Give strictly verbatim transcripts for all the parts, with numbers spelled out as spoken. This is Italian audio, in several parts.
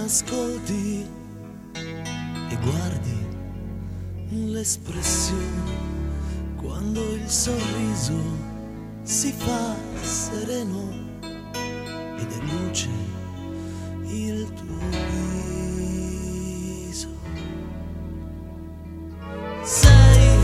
ascolti e guardi l'espressione quando il sorriso si fa sereno ed è luce il tuo viso. Sei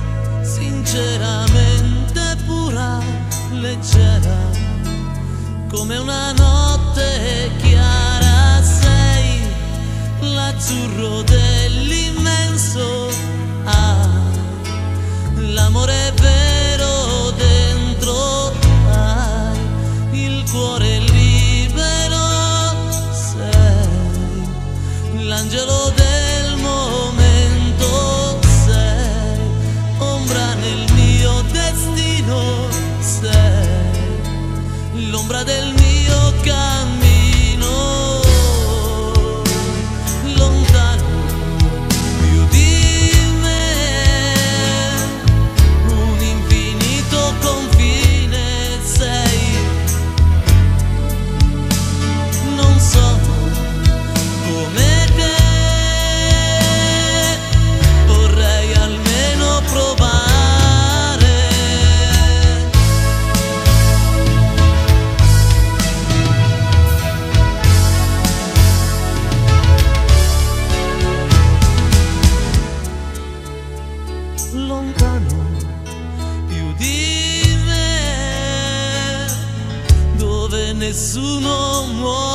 sinceramente pura, leggera come una notte chiara, sei l'azzurro dell'immenso, ah, l'amore vero dentro, hai il cuore libero, sei l'angelo del momento, sei ombra nel mio destino, sei l'ombra del mio cammino, lontano più di me, un infinito confine sei, non sono come te, vorrei almeno provare. Lontano più di me, dove nessuno muore.